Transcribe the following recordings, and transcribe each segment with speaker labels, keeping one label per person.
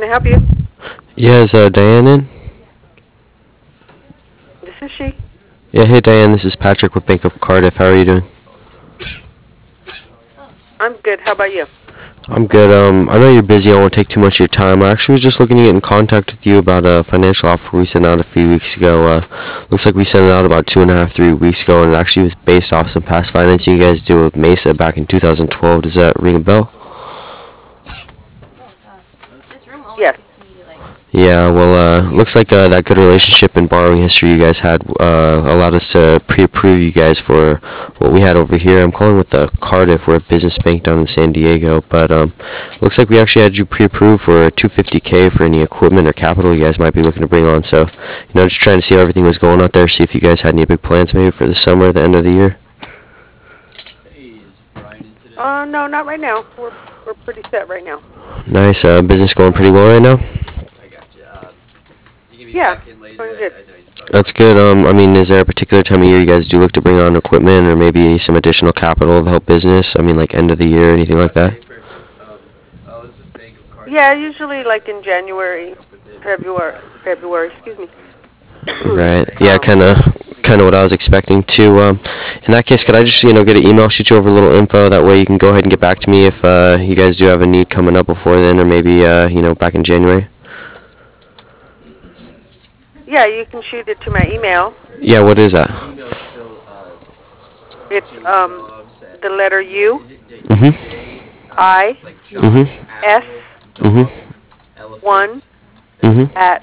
Speaker 1: I help you?
Speaker 2: Yeah, is Diane in?
Speaker 1: This is she.
Speaker 2: Yeah, hey Diane, this is Patrick with Bank of Cardiff. How are you doing?
Speaker 1: I'm good. How about you?
Speaker 2: I'm good. I know you're busy. I won't take too much of your time. I actually was just looking to get in contact with you about a financial offer we sent out a few weeks ago. Looks like we sent it out about 2.5, 3 weeks ago, and it actually was based off some past financing you guys did with Mesa back in 2012. Does that ring a bell?
Speaker 1: Yes.
Speaker 2: Yeah, well, looks like that good relationship and borrowing history you guys had allowed us to pre-approve you guys for what we had over here. I'm calling with Cardiff. We're a business bank down in San Diego, but looks like we actually had you pre-approved for $250K for any equipment or capital you guys might be looking to bring on. So, just trying to see how everything was going out there, see if you guys had any big plans maybe for the summer, the end of the year.
Speaker 1: No, not right now. We're pretty set right now.
Speaker 2: Nice. Business going pretty well right now?
Speaker 1: Yeah, going good.
Speaker 2: That's good. I mean, is there a particular time of year you guys do look to bring on equipment or maybe some additional capital to help business? I mean, like end of the year, anything like that?
Speaker 1: Yeah, usually like in January, February, excuse me.
Speaker 2: Right. Yeah, kind of what I was expecting too. In that case, could I just get an email, shoot you over a little info? That way you can go ahead and get back to me if you guys do have a need coming up before then, or maybe back in January.
Speaker 1: Yeah, you can shoot it to my email.
Speaker 2: Yeah, what is that?
Speaker 1: It's the letter U,
Speaker 2: Mhm.
Speaker 1: I,
Speaker 2: Mhm.
Speaker 1: S,
Speaker 2: Mhm.
Speaker 1: 1
Speaker 2: Mhm.
Speaker 1: at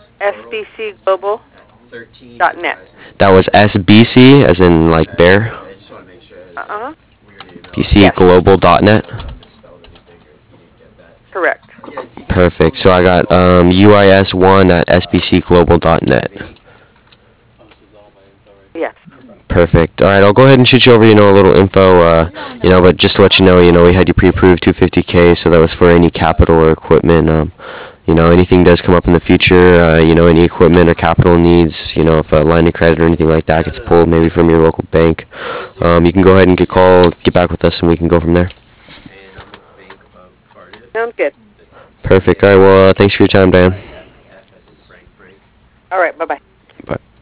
Speaker 1: sbcglobal.net.
Speaker 2: That was SBC, as in like bear.
Speaker 1: Uh-huh. Yes,
Speaker 2: bcglobal.net.
Speaker 1: correct.
Speaker 2: Perfect. So I got UIS1 at sbcglobal.net.
Speaker 1: Yes.
Speaker 2: Perfect. All right, I'll go ahead and shoot you over, a little info, but just to let you know, we had you pre-approved 250K, so that was for any capital or equipment. Anything does come up in the future, any equipment or capital needs, if a line of credit or anything like that gets pulled maybe from your local bank, you can go ahead and get back with us, and we can go from there.
Speaker 1: Sounds good.
Speaker 2: Perfect. All right, well, thanks for your time, Dan.
Speaker 1: All right, bye-bye.